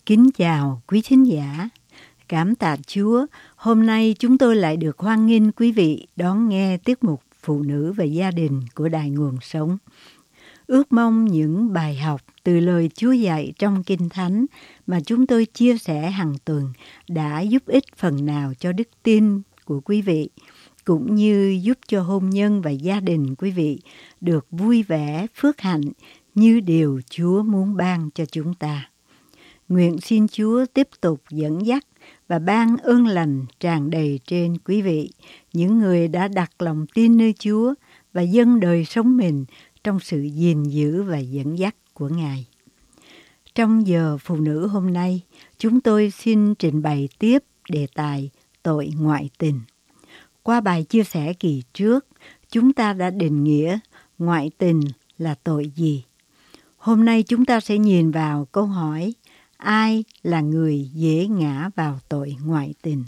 Kính chào quý thính giả. Cảm tạ Chúa, hôm nay chúng tôi lại được hoan nghênh quý vị đón nghe tiết mục Phụ nữ và gia đình của Đài Nguồn Sống. Ước mong những bài học từ lời Chúa dạy trong Kinh Thánh mà chúng tôi chia sẻ hàng tuần đã giúp ích phần nào cho đức tin của quý vị, cũng như giúp cho hôn nhân và gia đình quý vị được vui vẻ, phước hạnh như điều Chúa muốn ban cho chúng ta. Nguyện xin Chúa tiếp tục dẫn dắt và ban ơn lành tràn đầy trên quý vị, những người đã đặt lòng tin nơi Chúa và dâng đời sống mình trong sự gìn giữ và dẫn dắt của Ngài. Trong giờ phụ nữ hôm nay, chúng tôi xin trình bày tiếp đề tài tội ngoại tình. Qua bài chia sẻ kỳ trước, chúng ta đã định nghĩa ngoại tình là tội gì. Hôm nay chúng ta sẽ nhìn vào câu hỏi: ai là người dễ ngã vào tội ngoại tình?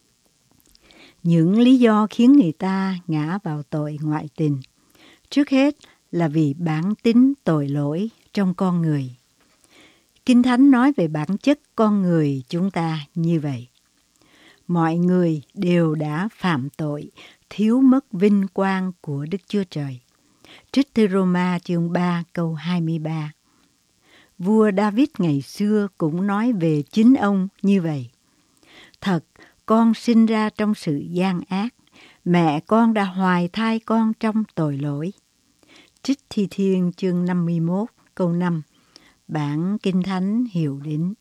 Những lý do khiến người ta ngã vào tội ngoại tình, trước hết là vì bản tính tội lỗi trong con người. Kinh Thánh nói về bản chất con người chúng ta như vậy: mọi người đều đã phạm tội, thiếu mất vinh quang của Đức Chúa Trời. Trích thư Roma chương 3 câu 23. Vua David ngày xưa cũng nói về chính ông như vậy: thật, con sinh ra trong sự gian ác, mẹ con đã hoài thai con trong tội lỗi. Trích Thi Thiên chương 51 câu 5, bản Kinh Thánh Hiệu Đính.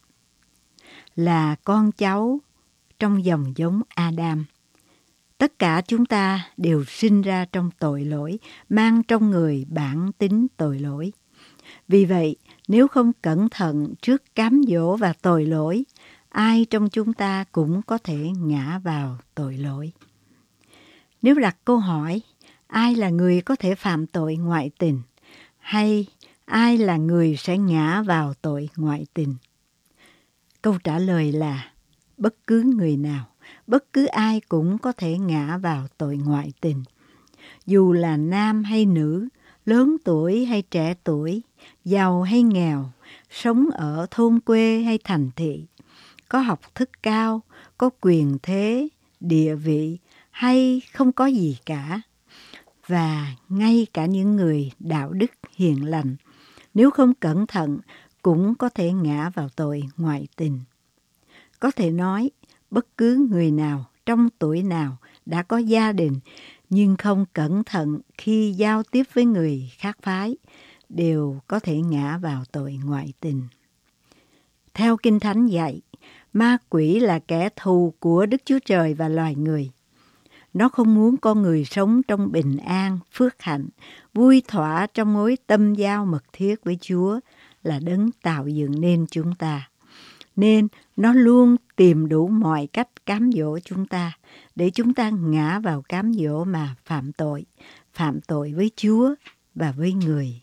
Là con cháu trong dòng giống Adam, tất cả chúng ta đều sinh ra trong tội lỗi, mang trong người bản tính tội lỗi. Vì vậy, nếu không cẩn thận trước cám dỗ và tội lỗi, ai trong chúng ta cũng có thể ngã vào tội lỗi. Nếu đặt câu hỏi, ai là người có thể phạm tội ngoại tình, hay ai là người sẽ ngã vào tội ngoại tình? Câu trả lời là bất cứ người nào, bất cứ ai cũng có thể ngã vào tội ngoại tình. Dù là nam hay nữ, lớn tuổi hay trẻ tuổi, giàu hay nghèo, sống ở thôn quê hay thành thị, có học thức cao, có quyền thế, địa vị hay không có gì cả. Và ngay cả những người đạo đức hiền lành, nếu không cẩn thận cũng có thể ngã vào tội ngoại tình. Có thể nói, bất cứ người nào trong tuổi nào đã có gia đình nhưng không cẩn thận khi giao tiếp với người khác phái đều có thể ngã vào tội ngoại tình. Theo Kinh Thánh dạy, ma quỷ là kẻ thù của Đức Chúa Trời và loài người. Nó không muốn con người sống trong bình an, phước hạnh, vui thỏa trong mối tâm giao mật thiết với Chúa là đấng tạo dựng nên chúng ta. Nên nó luôn tìm đủ mọi cách cám dỗ chúng ta, để chúng ta ngã vào cám dỗ mà phạm tội với Chúa và với người.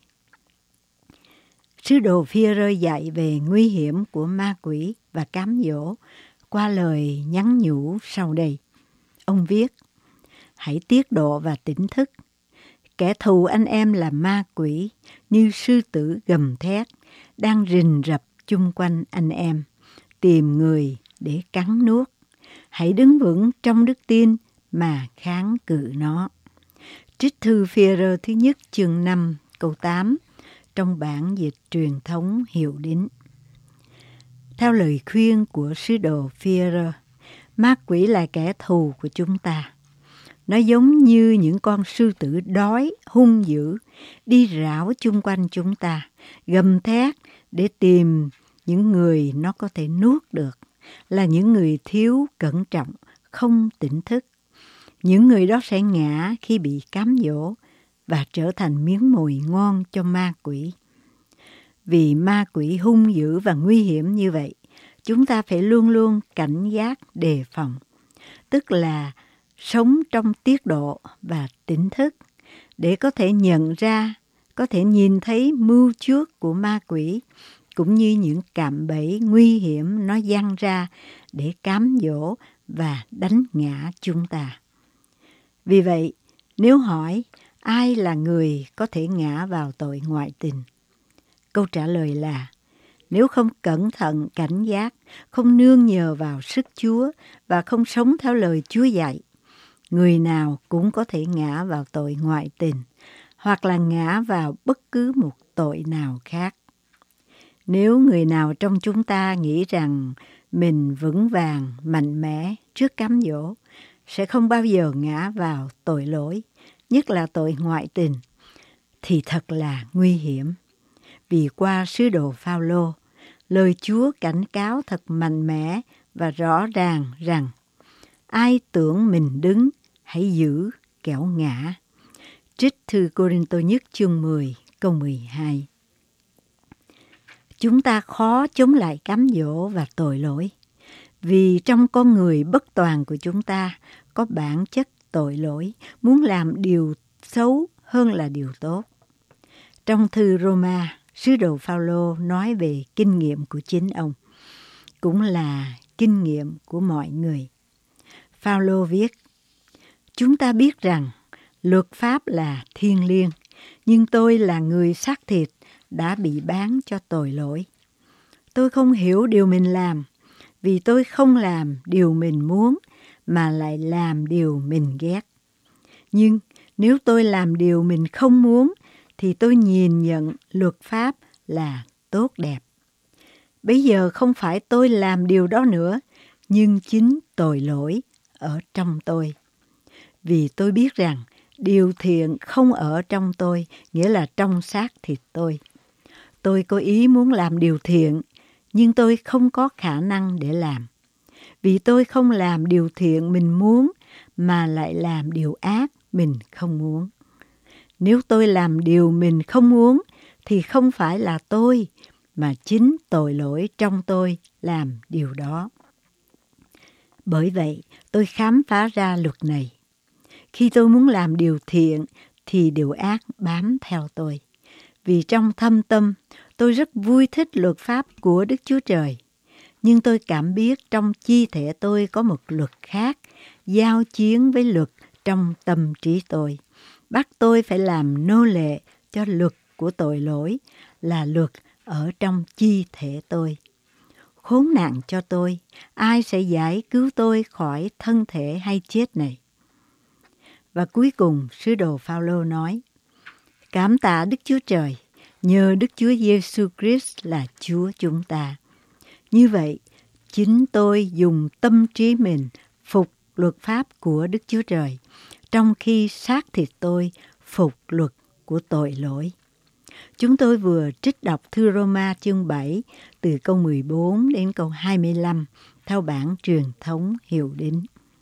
Sứ đồ Phi-e-rơ dạy về nguy hiểm của ma quỷ và cám dỗ qua lời nhắn nhủ sau đây. Ông viết: hãy tiết độ và tỉnh thức. Kẻ thù anh em là ma quỷ, như sư tử gầm thét, đang rình rập chung quanh anh em, tìm người để cắn nuốt. Hãy đứng vững trong đức tin mà kháng cự nó. Trích thư Phi-e-rơ thứ nhất chương 5 câu 8 trong bản dịch truyền thống Hiệu Đính. Theo lời khuyên của sứ đồ Phi-e-rơ, ma quỷ là kẻ thù của chúng ta. Nó giống như những con sư tử đói, hung dữ, đi rảo chung quanh chúng ta, gầm thét để tìm những người nó có thể nuốt được, là những người thiếu cẩn trọng, không tỉnh thức. Những người đó sẽ ngã khi bị cám dỗ và trở thành miếng mồi ngon cho ma quỷ. Vì ma quỷ hung dữ và nguy hiểm như vậy, chúng ta phải luôn luôn cảnh giác đề phòng, tức là sống trong tiết độ và tỉnh thức để có thể nhận ra, có thể nhìn thấy mưu trước của ma quỷ, cũng như những cạm bẫy nguy hiểm nó giăng ra để cám dỗ và đánh ngã chúng ta. Vì vậy, nếu hỏi ai là người có thể ngã vào tội ngoại tình, câu trả lời là Nếu không cẩn thận, cảnh giác, không nương nhờ vào sức Chúa và không sống theo lời Chúa dạy, người nào cũng có thể ngã vào tội ngoại tình hoặc là ngã vào bất cứ một tội nào khác. Nếu người nào trong chúng ta nghĩ rằng mình vững vàng, mạnh mẽ trước cám dỗ, sẽ không bao giờ ngã vào tội lỗi, nhất là tội ngoại tình, thì thật là nguy hiểm. Vì qua sứ đồ Phao-lô, lời Chúa cảnh cáo thật mạnh mẽ và rõ ràng rằng ai tưởng mình đứng, hãy giữ kẻo ngã. Trích thư Cô-rinh-tô nhất chương 10 câu 12. Chúng ta khó chống lại cám dỗ và tội lỗi, vì trong con người bất toàn của chúng ta có bản chất tội lỗi, muốn làm điều xấu hơn là điều tốt. Trong thư Roma, sứ đồ Phao-lô nói về kinh nghiệm của chính ông, cũng là kinh nghiệm của mọi người. Phao-lô viết: chúng ta biết rằng luật pháp là thiêng liêng, nhưng tôi là người xác thịt đã bị bán cho tội lỗi. Tôi không hiểu điều mình làm, vì tôi không làm điều mình muốn mà lại làm điều mình ghét. Nhưng nếu tôi làm điều mình không muốn thì tôi nhìn nhận luật pháp là tốt đẹp. Bây giờ không phải tôi làm điều đó nữa, nhưng chính tội lỗi ở trong tôi. Vì tôi biết rằng điều thiện không ở trong tôi, nghĩa là trong xác thịt tôi. Tôi có ý muốn làm điều thiện, nhưng tôi không có khả năng để làm. Vì tôi không làm điều thiện mình muốn, mà lại làm điều ác mình không muốn. Nếu tôi làm điều mình không muốn, thì không phải là tôi, mà chính tội lỗi trong tôi làm điều đó. Bởi vậy, tôi khám phá ra luật này. Khi tôi muốn làm điều thiện, thì điều ác bám theo tôi. Vì trong thâm tâm, tôi rất vui thích luật pháp của Đức Chúa Trời. Nhưng tôi cảm biết trong chi thể tôi có một luật khác, giao chiến với luật trong tâm trí tôi. Bắt tôi phải làm nô lệ cho luật của tội lỗi, là luật ở trong chi thể tôi. Khốn nạn cho tôi, ai sẽ giải cứu tôi khỏi thân thể hay chết này? Và cuối cùng, sứ đồ Phao-lô nói: cảm tạ Đức Chúa Trời, nhờ Đức Chúa Giêsu Christ là Chúa chúng ta. Như vậy, chính tôi dùng tâm trí mình phục luật pháp của Đức Chúa Trời, trong khi xác thịt tôi phục luật của tội lỗi. Chúng tôi vừa trích đọc thư Roma chương 7 từ câu 14 đến câu 25 theo bản truyền thống Hiệu Đính.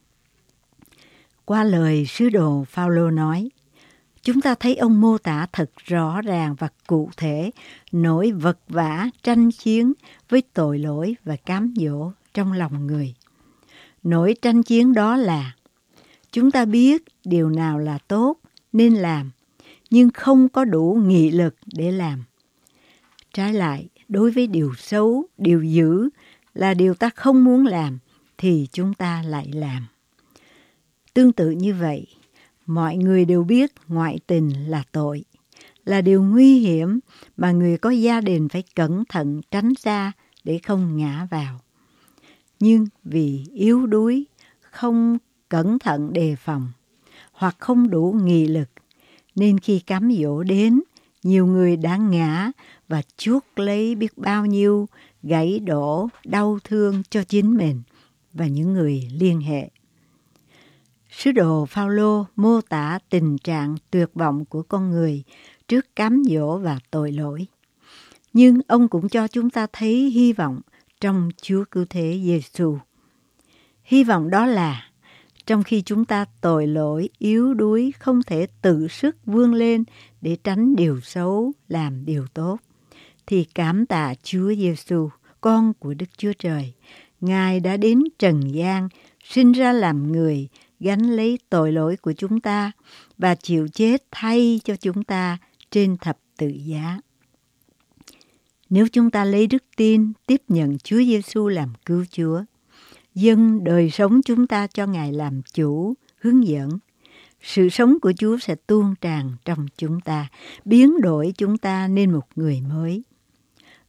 Qua lời sứ đồ Phao-lô nói, chúng ta thấy ông mô tả thật rõ ràng và cụ thể nỗi vật vã tranh chiến với tội lỗi và cám dỗ trong lòng người. Nỗi tranh chiến đó là chúng ta biết điều nào là tốt nên làm, nhưng không có đủ nghị lực để làm. Trái lại, đối với điều xấu, điều dữ là điều ta không muốn làm thì chúng ta lại làm. Tương tự như vậy, mọi người đều biết ngoại tình là tội, là điều nguy hiểm mà người có gia đình phải cẩn thận tránh xa để không ngã vào. Nhưng vì yếu đuối, không cẩn thận đề phòng, hoặc không đủ nghị lực, nên khi cám dỗ đến, nhiều người đã ngã và chuốc lấy biết bao nhiêu gãy đổ, đau thương cho chính mình và những người liên hệ. Sứ đồ Phao-lô mô tả tình trạng tuyệt vọng của con người trước cám dỗ và tội lỗi. Nhưng ông cũng cho chúng ta thấy hy vọng trong Chúa Cứu Thế Giêsu. Hy vọng đó là trong khi chúng ta tội lỗi, yếu đuối, không thể tự sức vươn lên để tránh điều xấu, làm điều tốt, thì cảm tạ Chúa Giêsu, con của Đức Chúa Trời. Ngài đã đến trần gian, sinh ra làm người, gánh lấy tội lỗi của chúng ta và chịu chết thay cho chúng ta trên thập tự giá. Nếu chúng ta lấy đức tin tiếp nhận Chúa Giêsu làm cứu Chúa, dâng đời sống chúng ta cho Ngài làm chủ, hướng dẫn, sự sống của Chúa sẽ tuôn tràn trong chúng ta, biến đổi chúng ta nên một người mới.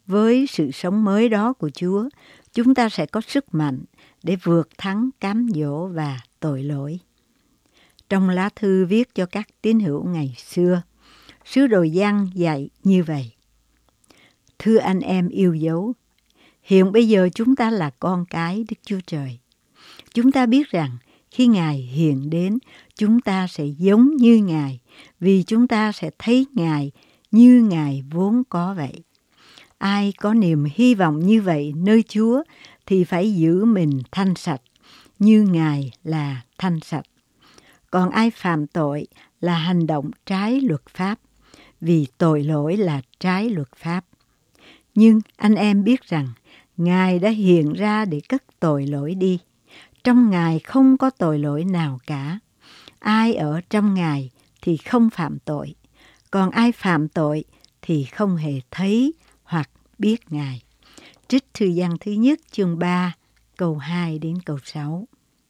Với sự sống mới đó của Chúa, chúng ta sẽ có sức mạnh để vượt thắng cám dỗ và tội lỗi. Trong lá thư viết cho các tín hữu ngày xưa, sứ đồ Giăng dạy như vậy: Thưa anh em yêu dấu, hiện bây giờ chúng ta là con cái Đức Chúa Trời. Chúng ta biết rằng khi Ngài hiện đến, chúng ta sẽ giống như Ngài, vì chúng ta sẽ thấy Ngài như Ngài vốn có vậy. Ai có niềm hy vọng như vậy nơi Chúa thì phải giữ mình thanh sạch, như Ngài là thanh sạch. Còn ai phạm tội là hành động trái luật pháp, vì tội lỗi là trái luật pháp. Nhưng anh em biết rằng Ngài đã hiện ra để cất tội lỗi đi. Trong Ngài không có tội lỗi nào cả. Ai ở trong Ngài thì không phạm tội. Còn ai phạm tội thì không hề thấy hoặc biết Ngài. Trích thư Giăng thứ nhất chương 3 câu 2 đến câu 6.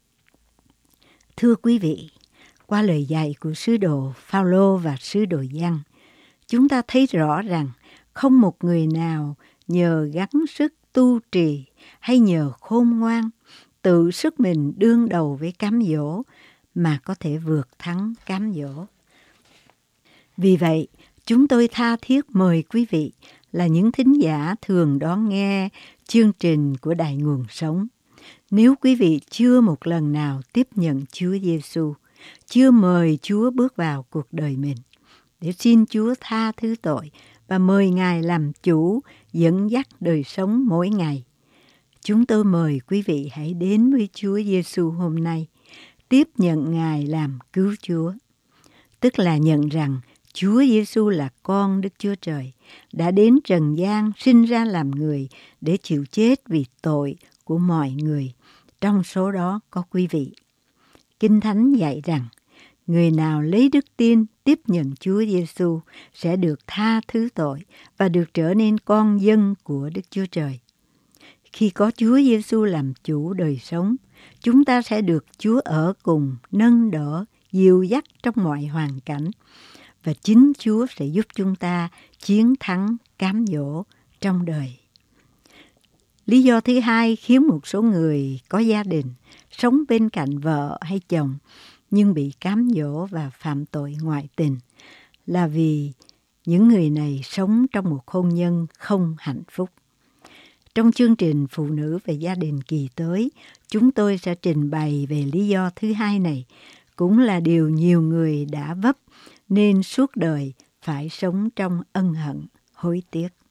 Thưa quý vị, qua lời dạy của sứ đồ Phao-lô và sứ đồ Giăng, chúng ta thấy rõ rằng không một người nào nhờ gắng sức tu trì hay nhờ khôn ngoan, tự sức mình đương đầu với cám dỗ mà có thể vượt thắng cám dỗ. Vì vậy, chúng tôi tha thiết mời quý vị là những thính giả thường đón nghe chương trình của Đài Nguồn Sống. Nếu quý vị chưa một lần nào tiếp nhận Chúa Giêsu, chưa mời Chúa bước vào cuộc đời mình, để xin Chúa tha thứ tội và mời Ngài làm chủ, dẫn dắt đời sống mỗi ngày, chúng tôi mời quý vị hãy đến với Chúa Giêsu hôm nay, tiếp nhận Ngài làm cứu Chúa. Tức là nhận rằng Chúa Giêsu là con Đức Chúa Trời, đã đến trần gian sinh ra làm người để chịu chết vì tội của mọi người, trong số đó có quý vị. Kinh Thánh dạy rằng, người nào lấy đức tin tiếp nhận Chúa Giêsu sẽ được tha thứ tội và được trở nên con dân của Đức Chúa Trời. Khi có Chúa Giêsu làm chủ đời sống, chúng ta sẽ được Chúa ở cùng, nâng đỡ, dìu dắt trong mọi hoàn cảnh. Và chính Chúa sẽ giúp chúng ta chiến thắng cám dỗ trong đời. Lý do thứ hai khiến một số người có gia đình, sống bên cạnh vợ hay chồng, nhưng bị cám dỗ và phạm tội ngoại tình, là vì những người này sống trong một hôn nhân không hạnh phúc. Trong chương trình Phụ nữ về gia đình kỳ tới, chúng tôi sẽ trình bày về lý do thứ hai này, cũng là điều nhiều người đã vấp nên suốt đời phải sống trong ân hận, hối tiếc.